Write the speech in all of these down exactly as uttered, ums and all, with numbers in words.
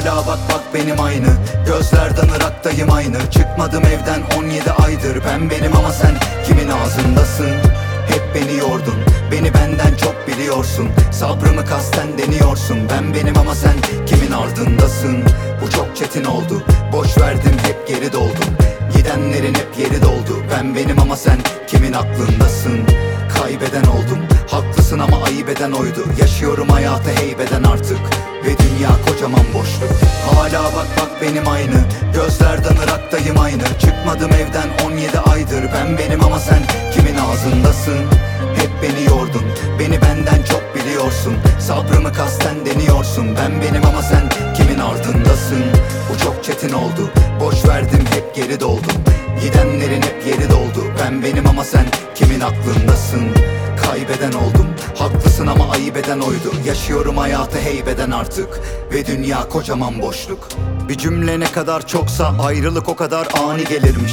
Hala bak bak benim aynı. Gözlerden Irak'tayım aynı. Çıkmadım evden on yedi aydır. Ben benim ama sen kimin ağzındasın? Hep beni yordun, beni benden çok biliyorsun. Sabrımı kasten deniyorsun. Ben benim ama sen kimin ardındasın? Bu çok çetin oldu, boş verdim hep geri doldum. Gidenlerin hep yeri doldu. Ben benim ama sen kimin aklındasın? Kaybeden oldum, haklısın ama ayıp eden oydu. Yaşıyorum hayatı heybeden artık ve dünya kocaman boşluk. Hala bak bak benim aynı. Gözlerden Irak'tayım aynı. Çıkmadım evden on yedi aydır. Ben benim ama sen kimin ağzındasın? Hep beni yordun, beni benden çok biliyorsun. Sabrımı kasten deniyorsun. Ben benim ama sen kimin ardındasın? Bu çok çetin oldu, boş verdim hep geri doldum. Gidenlerin hep yeri doldu. Ben benim ama sen kimin aklındasın? Kaybeden oldum, haklısın ama ayıp eden oydu. Yaşıyorum hayatı heybeden artık ve dünya kocaman boşluk. Bir cümle ne kadar çoksa ayrılık o kadar ani gelirmiş.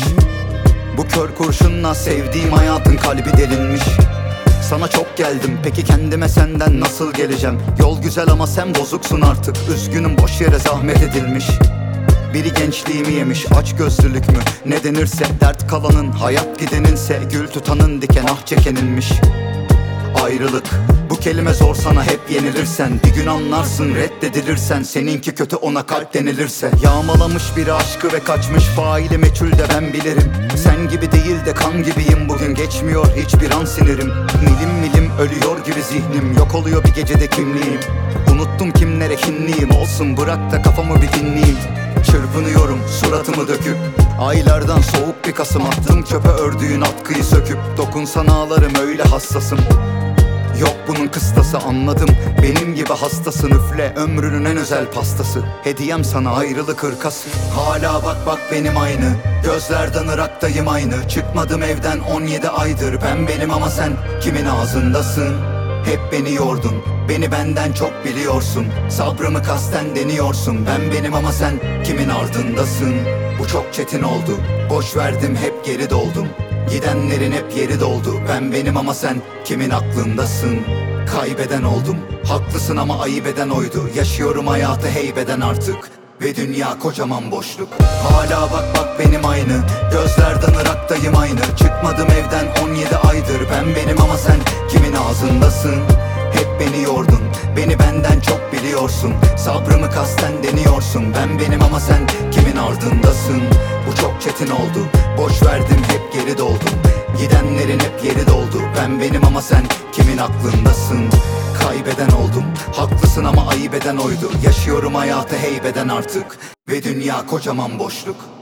Bu kör kurşunla sevdiğim hayatın kalbi delinmiş. Sana çok geldim, peki kendime senden nasıl geleceğim? Yol güzel ama sen bozuksun artık. Üzgünüm, boş yere zahmet edilmiş. Biri gençliğimi yemiş, aç gözlülük mü ne denirse. Dert kalanın, hayat gideninse. Gül tutanın, diken ah çekeninmiş. Ayrılık, bu kelime zor sana hep yenilirsen. Bir gün anlarsın reddedilirsen. Seninki kötü ona kalp denilirse. Yağmalamış biri aşkı ve kaçmış. Faili meçhul de ben bilirim. Sen gibi değil de kan gibiyim. Bugün geçmiyor hiçbir an sinirim. Milim milim ölüyor gibi zihnim. Yok oluyor bir gecede kimliğim. Unuttum kimlere kinliyim. Olsun bırak da kafamı bir dinleyeyim. Çırpınıyorum suratımı döküp. Aylardan soğuk bir kasım attım çöpe ördüğün atkıyı söküp. Dokunsan ağlarım öyle hassasım. Yok bunun kıstası anladım. Benim gibi hastasın üfle ömrünün en özel pastası. Hediyem sana ayrılık hırkası. Hala bak bak benim aynı. Gözlerden Irak'tayım aynı. Çıkmadım evden on yedi aydır. Ben benim ama sen kimin ağzındasın? Hep beni yordun, beni benden çok biliyorsun. Sabrımı kasten deniyorsun. Ben benim ama sen kimin ardındasın? Bu çok çetin oldu, boş verdim hep geri doldum. Gidenlerin hep yeri doldu. Ben benim ama sen kimin aklındasın? Kaybeden oldum, haklısın ama ayıp eden oydu. Yaşıyorum hayatı heybeden artık ve dünya kocaman boşluk. Hala bak bak benim aynı. Gözlerden Irak'tayım aynı. Çıkmadım evden on yedi aydır. Ben benim ama sen kimin ağzındasın? Hep beni yordun, beni benden çok biliyorsun. Sabrımı kasten deniyorsun. Ben benim ama sen kimin ardındasın? Bu çok çetin oldu, boş verdim hep geri doldum. Gidenlerin hep yeri doldu. Ben benim ama sen kimin aklındasın? Kaybeden oldum, haklısın ama ayıp eden oydu. Yaşıyorum hayatı heybeden artık ve dünya kocaman boşluk.